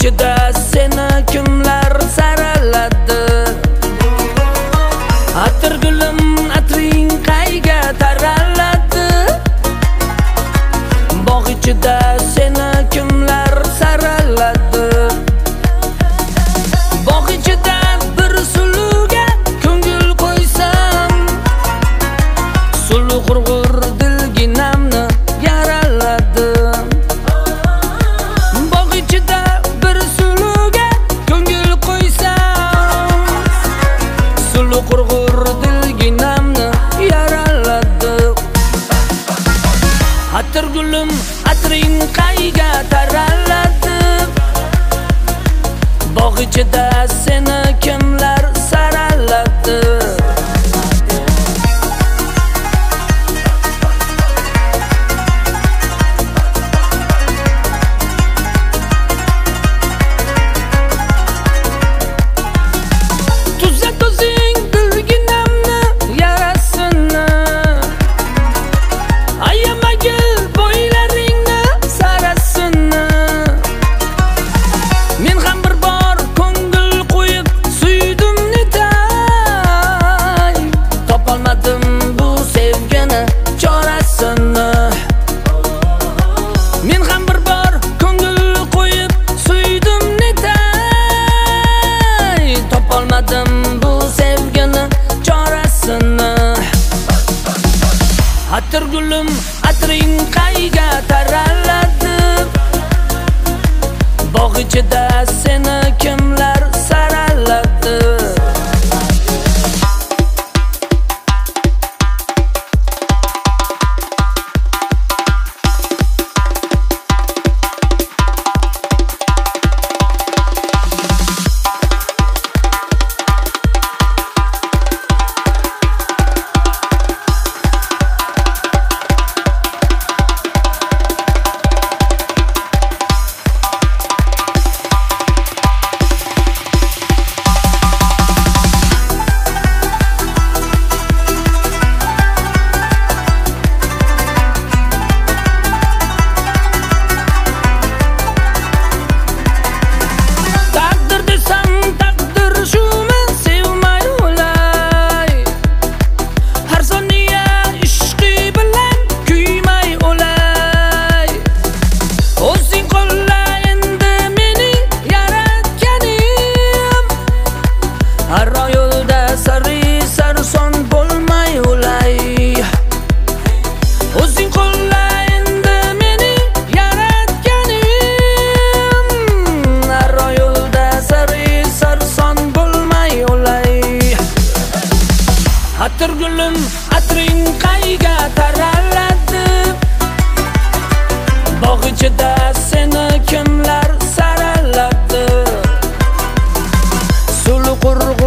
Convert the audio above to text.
ichida seni kimlar saraladi? Atir gulim atring qayga taraladi? Bog' ichida seni kimlar saraladi? Bog' ichida bir suluga ko'ngil qo'ysam, sulu qurg'ur dilginamni yaraladi. Bog' ichida bir suluga ko'ngil qo'ysam, sulu qurg'ur dilginamni yaraladi. Atir gulim atring qayga taraladi? Bog' ichida seni kimlar saraladi? Tuzat o'zing dilginamni yarasini, ayamagil bo'ylaringni sarasini. Men ham bir bor ko'ngil qo'yib suydim netay, topolmadim bu sevgini chorasini. Men ham bir bor ko'ngil qo'yib suydim netay, topolmadim bu sevgini chorasini. Atir gulim atring qayga taraladi? Bog' ichida seni kimlar saraladi? Takdir desam takdir shumi sevmay o'lay, har soniya ishqi bilan kuymay o'lay. O'zing qo'lla endi meni yaratganim, har yo'lda sari sarson bo'lmay o'lay. O'zing qo'lla endi meni yaratganim, har yo'lda sari sarson bo'lmay o'lay. Atir gulim atring qayga taraladi? Bog' ichida seni kimlar saraladi? Sulu qurg'ur